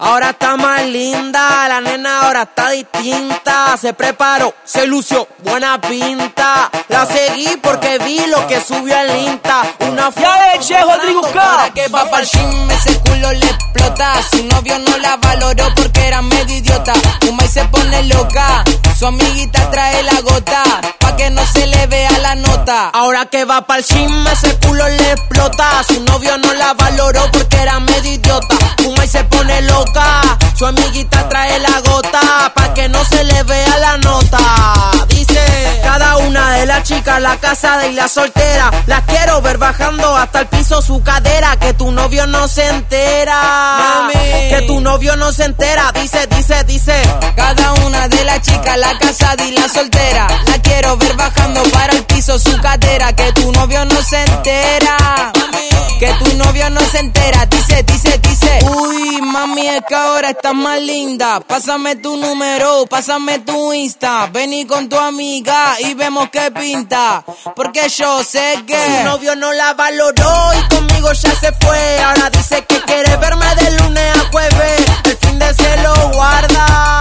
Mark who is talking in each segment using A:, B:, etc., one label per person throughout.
A: ahora está más linda. La nena ahora está distinta. Se preparó, se lució, buena pinta. La seguí porque vi lo que subió en Insta. Una foto
B: ahora que va pa'l gym, ese culo le explota. Su novio no la valoró porque era medio idiota. Fuma y se pone loca, su amiguita trae la gota pa' que no se le vea la nota.
A: Ahora que va pa'l gym, ese culo le explota. Su novio no la valoró porque era medio idiota. Fuma y se pone loca, su amiguita trae la gota pa' que no se le vea la nota. Dice, cada una de las chicas, la casada y la soltera, las quiero ver bajando hasta el piso su cadera. Que tu novio no se entera, mami, que tu novio no se entera. Dice,
B: cada una de las chicas, la casada y la soltera, la quiero ver bajando para el piso su cadera. Que tu novio no se entera, que tu novio no se entera. Dice, uy, mami, es que ahora estás más linda. Pásame tu número, pásame tu Insta. Vení con tu amiga y vemos qué pinta. Porque yo sé que
A: su novio no la valoró y conmigo ya se fue. Ahora dice que quiere verme de lunes a jueves. El fin de se lo guarda.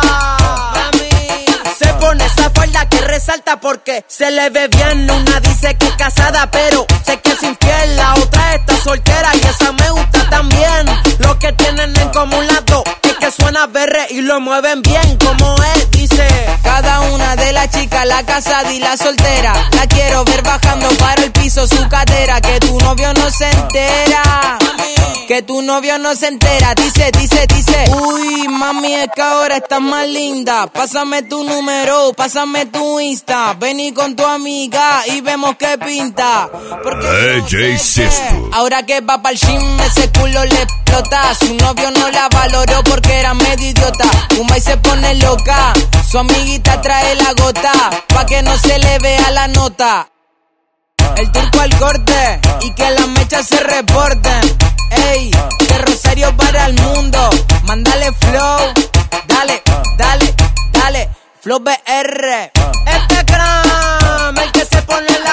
A: Se pone esa falda que resalta porque se le ve bien. Una dice que es casada pero sé que es infiel. La otra está soltera y esa me gusta también. Lo que tienen en común las dos es que suena berre y lo mueven bien como es. Dice,
B: cada una de las chicas, la casada y la soltera, la quiero ver bajando para el piso su cadera. Que tu novio no se entera, que tu novio no se entera. Dice, uy, mami, es que ahora estás más linda. Pásame tu número, pásame tu Insta. Vení con tu amiga y vemos qué pinta. Porque
C: DJ Sesto.
B: ahora que va pa'l gym, ese culo le explota. Su novio no la valoró porque era medio idiota. Fuma y se pone loca, su amiguita trae la gota pa' que no se le vea la nota. El turco al corte y que las mechas se reporten. Ey, de Rosario para el mundo. Mándale flow, dale, Flow BR.
A: este gram, el que se pone